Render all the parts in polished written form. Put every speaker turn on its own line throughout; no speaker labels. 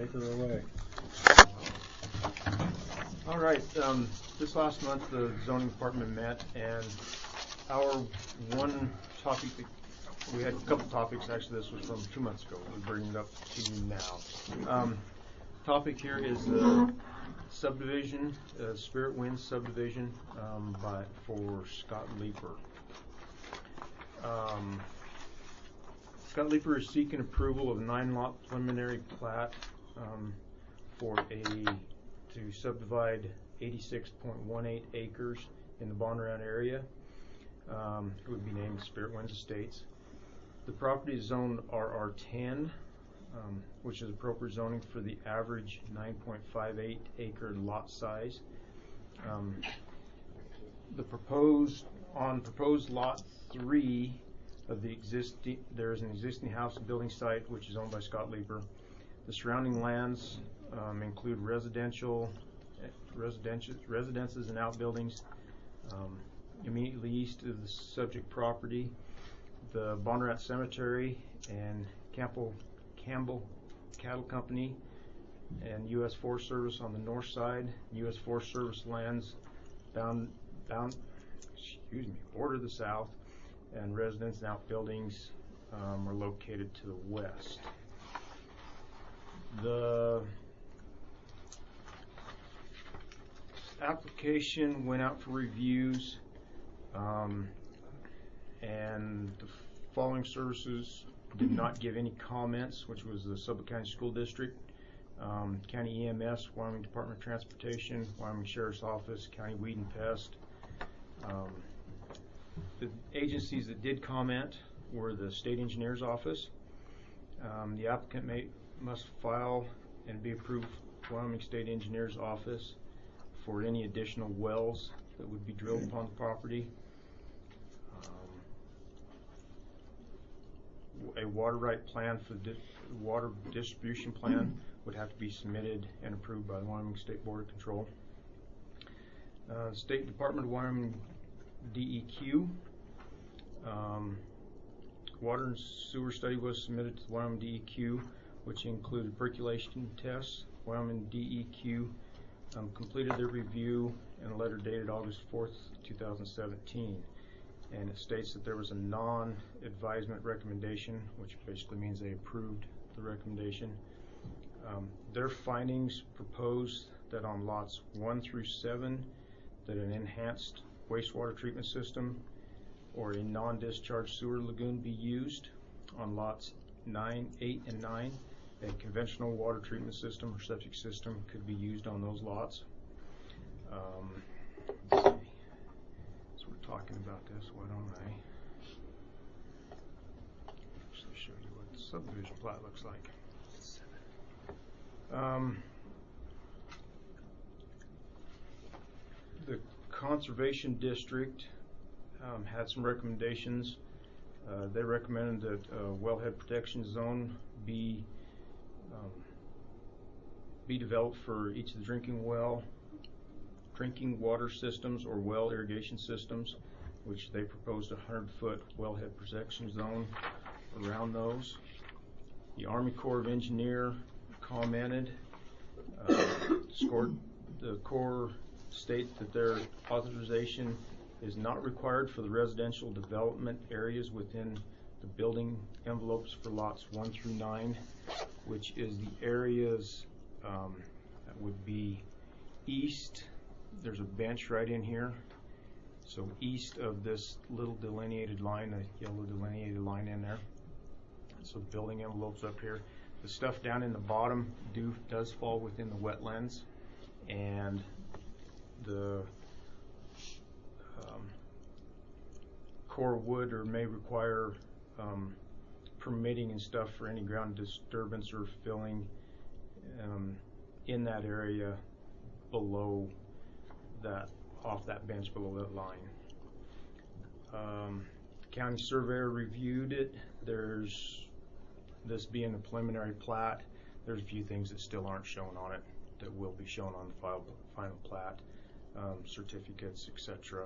take her away.
All right. This last month, the zoning department met, and our one topic, we had a couple topics. Actually, this was from 2 months ago. We're bringing it up to you now. Topic here is subdivision, Spirit Winds subdivision for Scott Leeper. Scott Leeper is seeking approval of a 9-lot preliminary plat to subdivide 86.18 acres in the Bondurant area. It would be named Spirit Winds Estates. The property is zoned RR10, which is appropriate zoning for the average 9.58 acre lot size. On proposed lot 3 of the there is an existing house and building site which is owned by Scott Leeper. The surrounding lands include residences and outbuildings. Immediately east of the subject property, the Bondurant Cemetery and Campbell Cattle Company and U.S. Forest Service on the north side. U.S. Forest Service lands border the south, and residence and outbuildings are located to the west. The application went out for reviews, and the following services did not give any comments, which was the Sublette County School District, County EMS, Wyoming Department of Transportation, Wyoming Sheriff's Office, County Weed and Pest. The agencies that did comment were the State Engineer's Office. The applicant must file and be approved with Wyoming State Engineer's Office for any additional wells that would be drilled upon the property. A water right plan for the water distribution plan would have to be submitted and approved by the Wyoming State Board of Control. State Department of Wyoming DEQ. Water and sewer study was submitted to the Wyoming DEQ, which included percolation tests. Wyoming DEQ completed their review in a letter dated August 4th, 2017. And it states that there was a non-advisement recommendation, which basically means they approved the recommendation. Their findings proposed that on lots 1 through 7, that an enhanced wastewater treatment system or a non-discharge sewer lagoon be used. On lots 9, 8, and 9, a conventional water treatment system or septic system could be used on those lots. Let's see. So we're talking about this, why don't I actually show you what the subdivision plat looks like. The Conservation District had some recommendations. They recommended that a wellhead protection zone be developed for each of the drinking water systems or well irrigation systems, which they proposed a 100-foot wellhead protection zone around those. The Army Corps of Engineers commented. The Corps state that their authorization is not required for the residential development areas within the building envelopes for lots 1 through 9, which is the areas that would be east. There's a bench right in here. So east of this little delineated line, a yellow delineated line in there. So the building envelopes up here. The stuff down in the bottom does fall within the wetlands, and the Corps would or may require permitting and stuff for any ground disturbance or filling in that area below that, off that bench below that line. County surveyor reviewed it. There's this being a preliminary plat, there's a few things that still aren't shown on it that will be shown on the final plat, certificates, etc.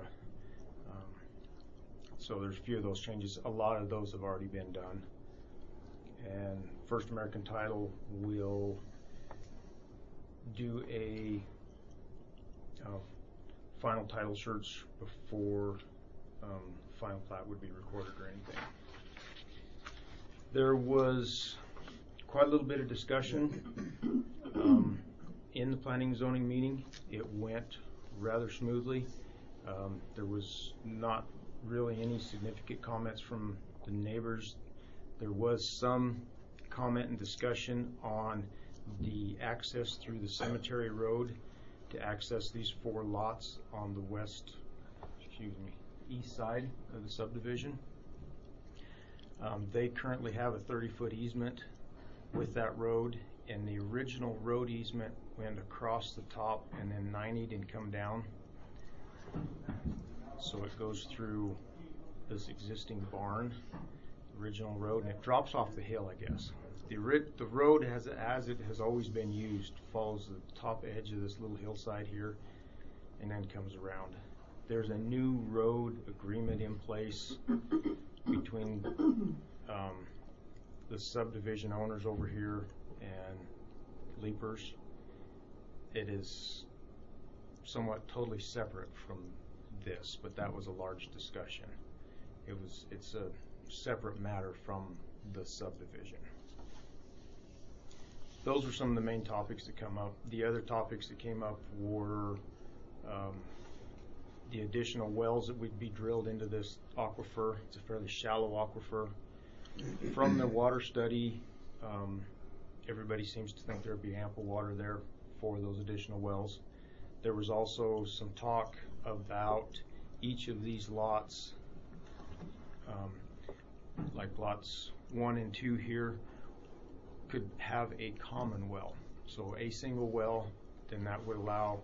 So there's a few of those changes. A lot of those have already been done. And First American Title will do a final title search before final plat would be recorded or anything. There was quite a little bit of discussion in the planning and zoning meeting. It went rather smoothly. There was not really any significant comments from the neighbors. There was some comment and discussion on the access through the cemetery road to access these 4 lots on the east side of the subdivision. They currently have a 30-foot easement with that road, and the original road easement went across the top and then 90'd and come down. So it goes through this existing barn, original road, and it drops off the hill, I guess. The road, as it has always been used, follows the top edge of this little hillside here and then comes around. There's a new road agreement in place between the subdivision owners over here and Leapers. It is somewhat totally separate from this, but that was a large discussion. It's a separate matter from the subdivision. Those were some of the main topics that come up. The other topics that came up were the additional wells that would be drilled into this aquifer. It's a fairly shallow aquifer. From the water study, everybody seems to think there would be ample water there for those additional wells. There was also some talk about each of these lots, like lots 1 and 2 here, could have a common well. So a single well, then that would allow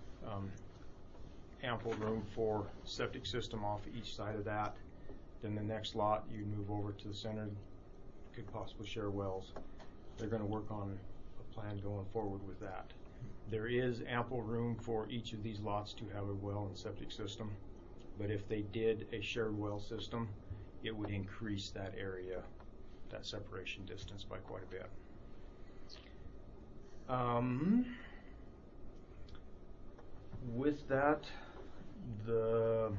ample room for septic system off each side of that. Then the next lot, you move over to the center, could possibly share wells. They're going to work on a plan going forward with that. There is ample room for each of these lots to have a well and septic system, but if they did a shared well system, it would increase that area, that separation distance, by quite a bit. With that, the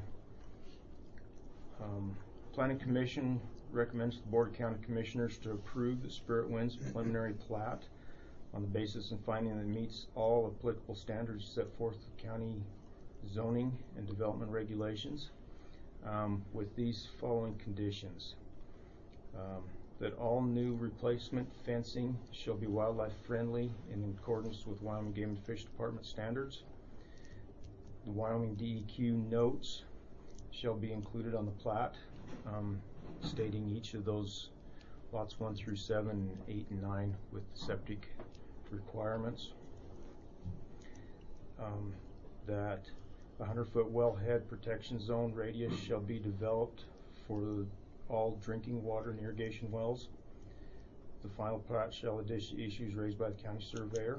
Planning Commission recommends the Board of County Commissioners to approve the Spirit Winds preliminary plat on the basis and finding that it meets all applicable standards set forth in county zoning and development regulations, with these following conditions. That all new replacement fencing shall be wildlife friendly in accordance with Wyoming Game and Fish Department standards. The Wyoming DEQ notes shall be included on the plat, stating each of those lots 1 through 7, and 8 and 9 with septic requirements. That a 100-foot wellhead protection zone radius shall be developed for all drinking water and irrigation wells. The final plat shall address issues raised by the county surveyor.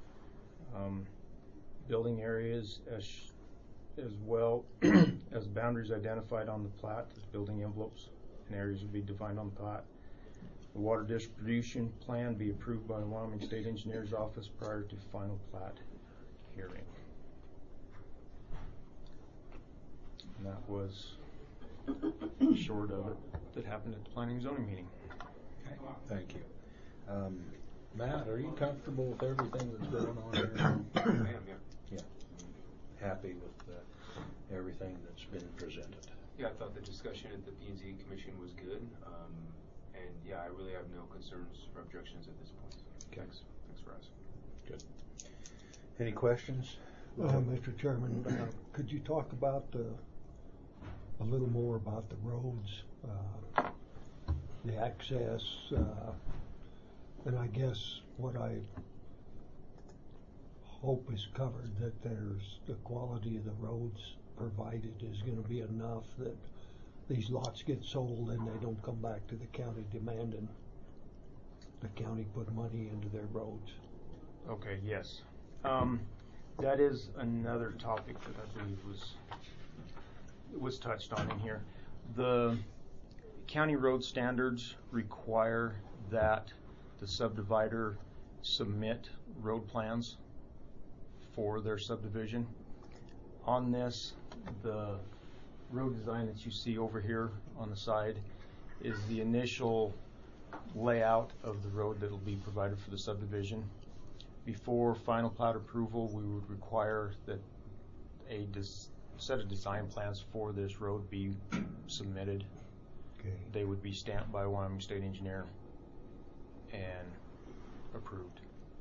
Building areas as well as boundaries identified on the plat. Building envelopes and areas will be defined on the plat. The water distribution plan be approved by the Wyoming State Engineer's Office prior to final plat hearing. And that was short of it that happened at the planning and zoning meeting.
Okay, thank you. Matt, are you comfortable with everything that's going on here?
I am, yeah.
Yeah. Happy with everything that's been presented?
Yeah, I thought the discussion at the P&Z Commission was good. And yeah, I really have no concerns or objections at this point.
Okay.
Thanks for asking.
Good. Any questions?
Mr. Chairman, could you talk about a little more about the roads, the access, and I guess what I hope is covered, that there's the quality of the roads provided is going to be enough that these lots get sold and they don't come back to the county demanding the county put money into their roads.
Okay, yes. That is another topic that I believe was touched on in here. The county road standards require that the subdivider submit road plans for their subdivision. On this, the road design that you see over here on the side is the initial layout of the road that will be provided for the subdivision. Before final plat approval, we would require that a set of design plans for this road be submitted.
Okay.
They would be stamped by a Wyoming State Engineer and approved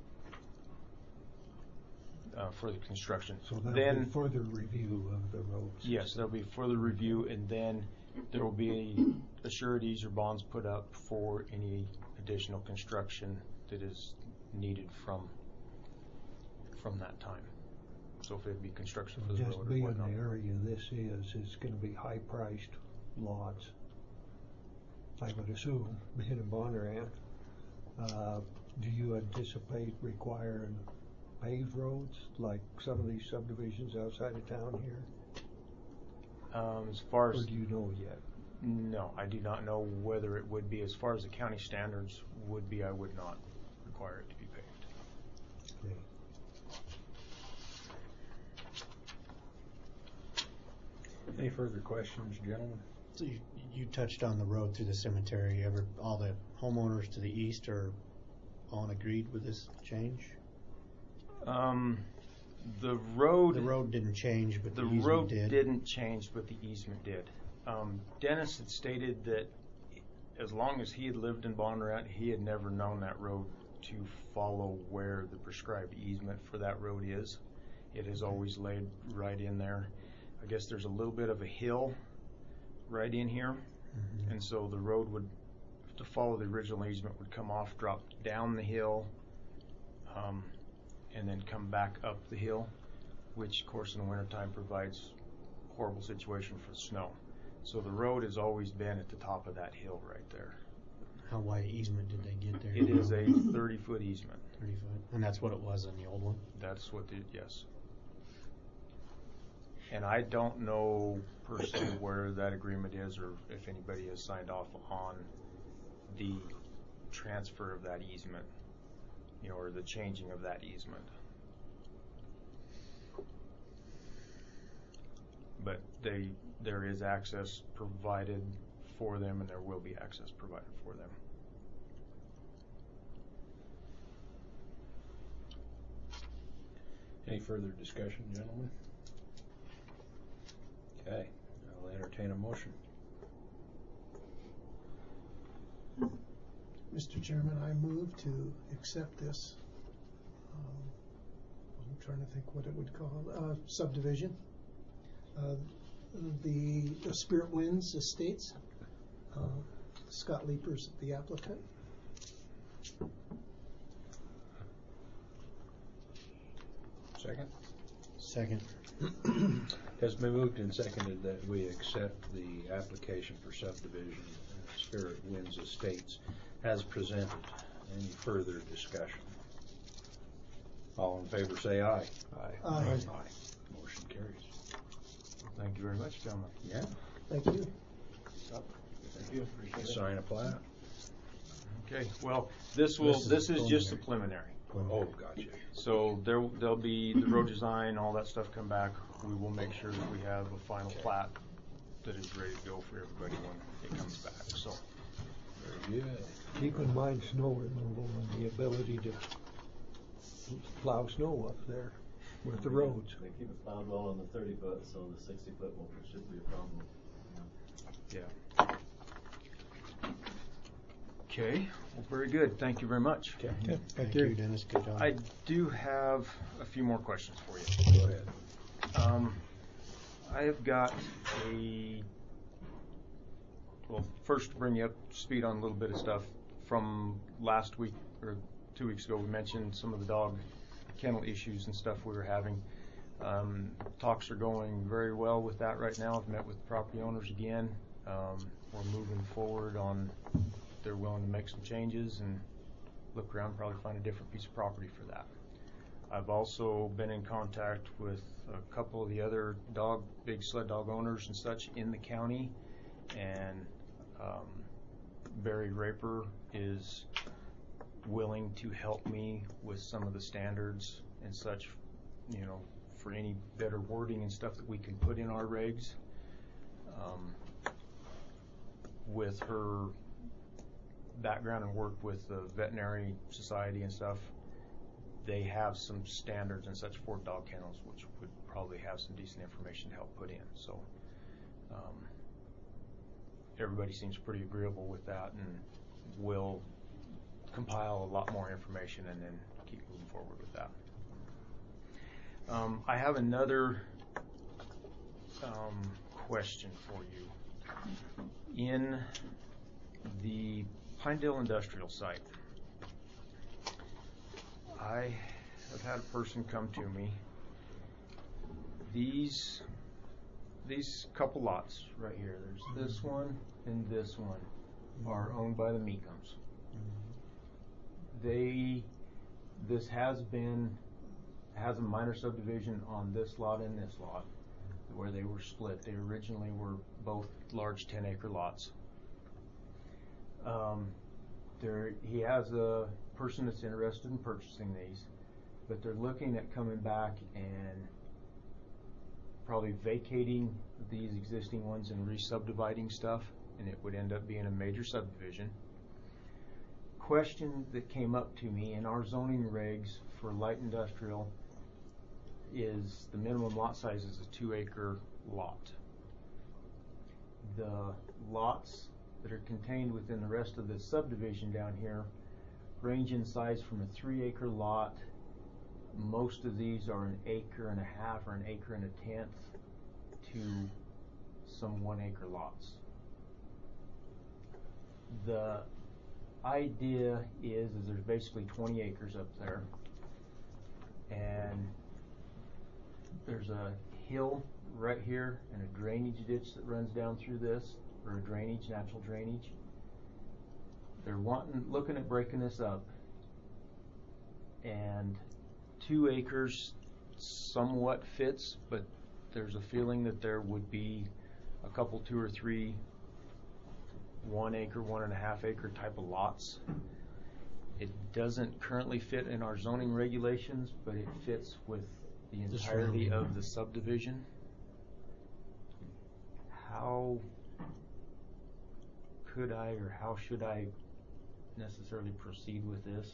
for the construction.
So that'll
then
be further review of the roads.
yes, there'll be further review, and then there will be assurities or bonds put up for any additional construction that is needed from that time. So if it'd be construction for the
Just
road or
being
whatnot.
the area this is, it's gonna be high-priced lots. I would assume, being in Bonnarant. Do you anticipate requiring paved roads like some of these subdivisions outside of town here?
As far
Or
as
do you know yet?
no, I do not know whether it would be. As far as the county standards would be, I would not require it to be paved.
Okay.
Any further questions, gentlemen?
So you touched on the road through the cemetery. All the homeowners to the east are all agreed with this change?
The road.
The road didn't change, but the easement
road
did.
didn't change, but the easement did. Dennis had stated that as long as he had lived in Bonnarant, he had never known that road to follow where the prescribed easement for that road is. It has always laid right in there. I guess there's a little bit of a hill right in here, and so the road would, to follow the original easement, would come off, drop down the hill, and then come back up the hill, which of course in the wintertime provides a horrible situation for snow. So the road has always been at the top of that hill right there.
How wide easement did they get there?
It is a 30-foot easement.
30 foot. And that's what it was on the old one?
That's what yes. And I don't know personally where that agreement is, or if anybody has signed off on the transfer of that easement, or the changing of that easement. But there is access provided for them, and there will be access provided for them.
Any further discussion, gentlemen? Okay, I'll entertain a motion.
Mr. Chairman, I move to accept this. I'm trying to think what it would call subdivision. The Spirit Winds Estates. Scott Leapers, the applicant.
Second?
Second.
Has been moved and seconded that we accept the application for subdivision Spirit Winds Estates as presented. Any further discussion? All in favor say aye.
Aye.
Motion carries.
Thank you very much, gentlemen.
Yeah.
Thank you.
Thank you. Sign a plat.
Okay. Well, this is just the preliminary.
Oh, gotcha.
So there'll be the road design, all that stuff come back. We will make sure that we have a final plat that is ready to go for everybody when it comes back. So
Very good.
Keep in mind snow removal and the ability to plow snow up there with the roads.
They keep it plowed well on the 30 foot, so the 60 foot should be a problem.
yeah. Okay. Well, very good. Thank you very much.
Okay.
Thank you, Dennis. Good job.
I do have a few more questions for you.
Go ahead.
I have got first to bring you up to speed on a little bit of stuff from last week or 2 weeks ago. We mentioned some of the dog kennel issues and stuff we were having. Talks are going very well with that right now. I've met with property owners again. We're moving forward on, they're willing to make some changes and look around, probably find a different piece of property for that. I've also been in contact with a couple of the other big sled dog owners and such in the county, and Barry Raper is willing to help me with some of the standards and such for any better wording and stuff that we can put in our regs. With her background and work with the veterinary society and stuff, they have some standards and such for dog kennels, which would probably have some decent information to help put in. So everybody seems pretty agreeable with that, and we'll compile a lot more information and then keep moving forward with that. I have another question for you. In the Pinedale Industrial Site, I have had a person come to me. These couple lots right here, there's this one and this one, are owned by the Meekums. This has a minor subdivision on this lot and this lot, where they were split. They originally were both large 10-acre lots. He has a person that's interested in purchasing these, but they're looking at coming back and probably vacating these existing ones and re-subdividing stuff, and it would end up being a major subdivision. Question that came up to me: in our zoning regs for light industrial, is the minimum lot size is a 2-acre lot. The lots that are contained within the rest of this subdivision down here range in size from a 3-acre lot. Most of these are 1.5 acres or 1 1/10 acres to some 1-acre lots. The idea is there's basically 20 acres up there, and there's a hill right here and a drainage ditch that runs down through this, or a natural drainage. They're looking at breaking this up, and 2 acres somewhat fits, but there's a feeling that there would be a couple, 2 or 3 1 acre, 1.5 acre type of lots. It doesn't currently fit in our zoning regulations, but it fits with the entirety of the subdivision. How could I, or how should I necessarily proceed with this?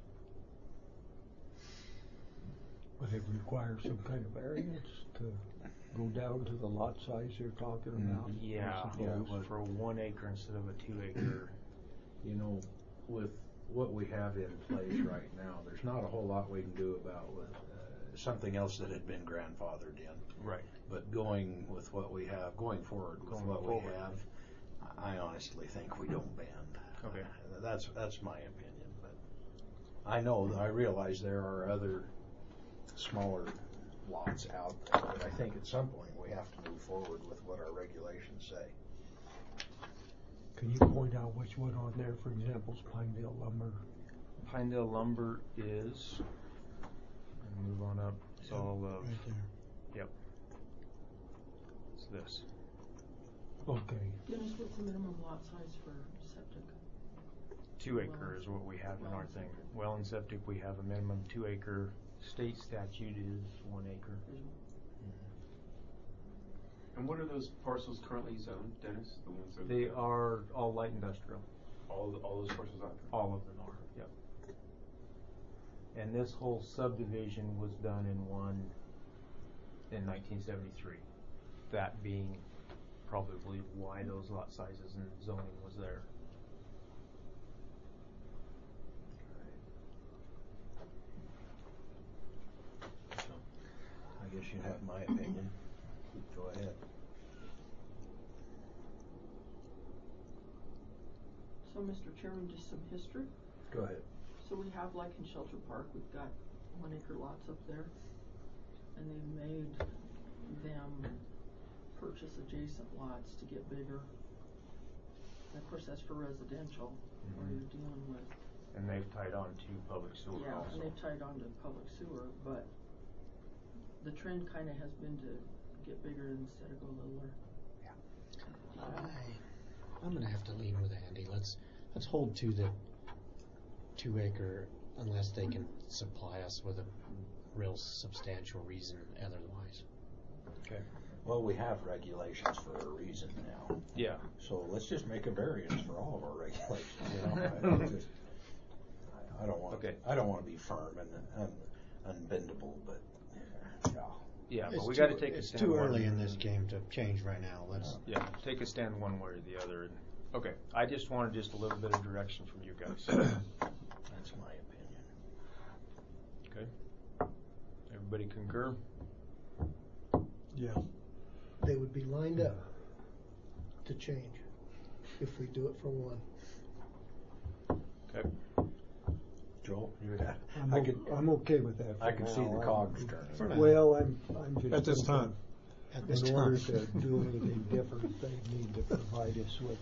Would it require some kind of variance to go down to the lot size you're talking about?
Yeah, for a 1 acre instead of a 2 acre.
With what we have in place right now, there's not a whole lot we can do about with something else that had been grandfathered in.
Right.
But going forward with what we have, I honestly think we don't bend.
Okay.
That's my opinion. But I realize there are other smaller lots out there, but I think at some point we have to move forward with what our regulations say.
Can you point out which one on there, for example, is Pinedale Lumber?
Pinedale Lumber is, and move on up, it's all of,
Right there.
yep, it's this.
Okay.
Dennis, what's the minimum lot size for septic?
2 acre is what we have in our thing. Well, in septic we have a minimum 2 acre. State statute is 1 acre.
And what are those parcels currently zoned, Dennis? The ones that
They are all light industrial.
all those parcels are?
All of them are, yep. And this whole subdivision was done in 1973. That being probably why those lot sizes and zoning was there.
I guess you have my opinion. Go ahead.
So, Mr. Chairman, just some history.
Go ahead.
So we have, like in Shelter Park, we've got 1 acre lots up there, and they made them purchase adjacent lots to get bigger. And of course, that's for residential, where you're dealing with.
And they've tied on to public sewer
Yeah,
also.
and they've tied on to public sewer, but the trend kind of has been to get bigger instead of go littler.
I'm going to have to lean with Andy. Let's hold to the 2 acre unless they can supply us with a real substantial reason otherwise.
Okay.
Well, we have regulations for a reason now.
Yeah.
So let's just make a variance for all of our regulations, you know? I don't want,
Okay.
I don't want to be firm and unbendable, but, yeah.
Yeah, but
It's
we got to
too-
take a
It's
stand.
too
one-
early in this game to change right now. Let's.
Yeah, take a stand one way or the other. And, okay, I just wanted just a little bit of direction from you guys.
That's my opinion.
Okay. Everybody concur?
Yeah.
They would be lined up to change if we do it for one.
Okay.
Joel, you
I'm okay with that.
I can see the cogs turning.
For now.
Well, I'm just.
At this
thinking
time.
At this
In order
time.
to do anything different, they need to provide us with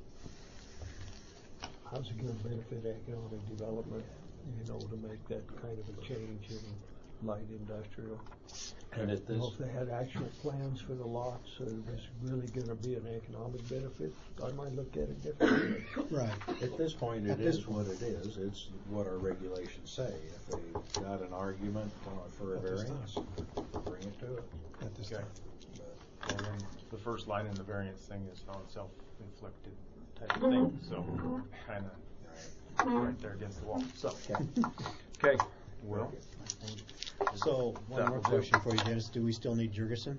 how's it gonna benefit economic development, you know, to make that kind of a change in light industrial.
And at
You know,
this,
if they had actual plans for the lots, there's really gonna be an economic benefit, I might look at it differently.
Right.
at this point,
At
it
this
is what it is. It's what our regulations say. If they've got an argument for a
At this
variance, bring it to it.
At this
Okay.
time.
And then the first line in the variance thing is non-self-inflicted type of thing, so kind of right there against the wall. So, okay, well,
So, one
That
more
will do.
question for you, Dennis. Do we still need Jurgensen?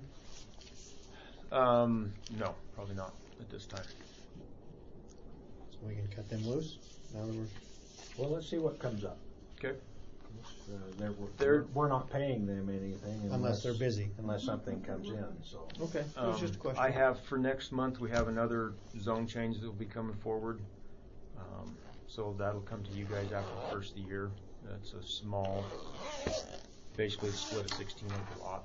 no, probably not at this time.
So we can cut them loose? Now that we're.
Well, let's see what comes up.
Okay.
We're not paying them anything
Unless they're busy.
Unless something comes in, so.
Okay, that was just a question.
I have for next month, we have another zone change that will be coming forward. So that'll come to you guys after the first of the year. That's a small, basically the split of 16-acre lot.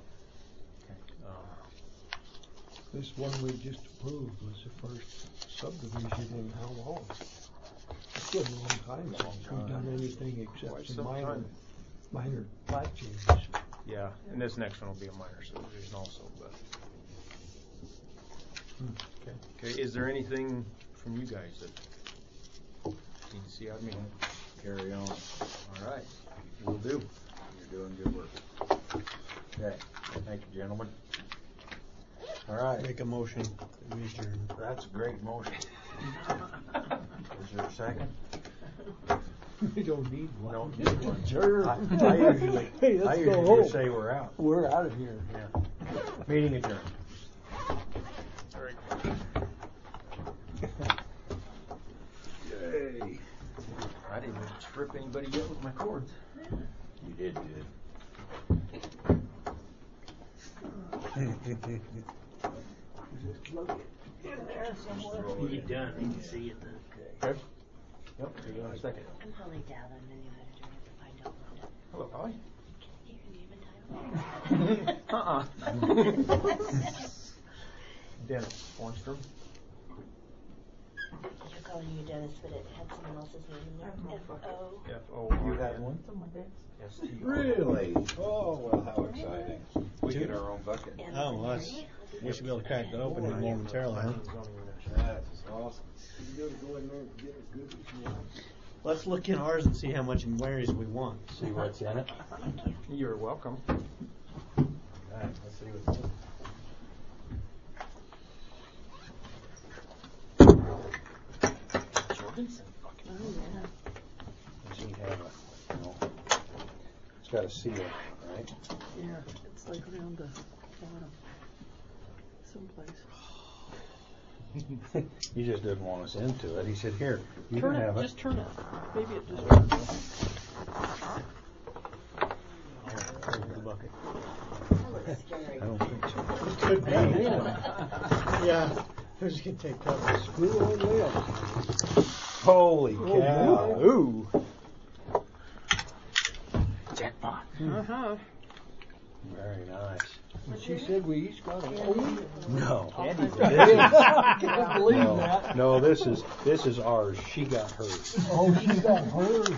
This one we just approved was the first subdivision in how long? It's been a long time since we've done anything
Quite
except
some
some
time.
minor plat changes.
Yeah, and this next one will be a minor subdivision also, but. Okay, is there anything from you guys that you need to see out of me?
Carry on.
All right, will do.
You're doing good work. Okay, thank you, gentlemen. All right,
Make a motion that we adjourn.
that's a great motion. Is there a second?
We don't need one.
Don't
Just
need one.
adjourn. Hey,
I
let's
usually
go home.
just say we're out.
We're out of here.
Yeah. Meeting adjourned.
Very
Yay.
I didn't even trip anybody yet with my cords.
You did good.
You done, you can see it then.
Okay. Yep, you're doing a second.
I'm Holly Dowd, I'm the new editor at the Pine Dog Window.
Hello, Holly.
You can even title.
Dennis Ornstrom.
You're calling you Dennis, but it had someone else's name in there. F-O.
F-O.
You had one?
S-T-R.
Really? Oh, well, how exciting. We get our own bucket.
And
Oh, well, that's, we should be able to crack that open here momentarily, huh?
That's awesome.
Let's look in ours and see how much berries we want.
See what's in it?
You're welcome.
All right, let's see what's in it.
Jorgensen.
Oh, yeah.
It should have a, it's got a seal, right?
Yeah, it's like around the bottom, someplace.
He just didn't want us into it. He said, "Here, you
Turn
can
it,
have it."
just turn it. Maybe it just.
The bucket.
That looks scary.
I don't think so.
Could be. Yeah, we're just gonna take cover.
Screw on wheel.
Holy
Oh,
cow!
boy.
Ooh.
Jackpot.
Uh-huh.
Very nice.
But she said we each got a home.
No.
I can't believe that.
No, this is ours. She got hers.
Oh, she got hers.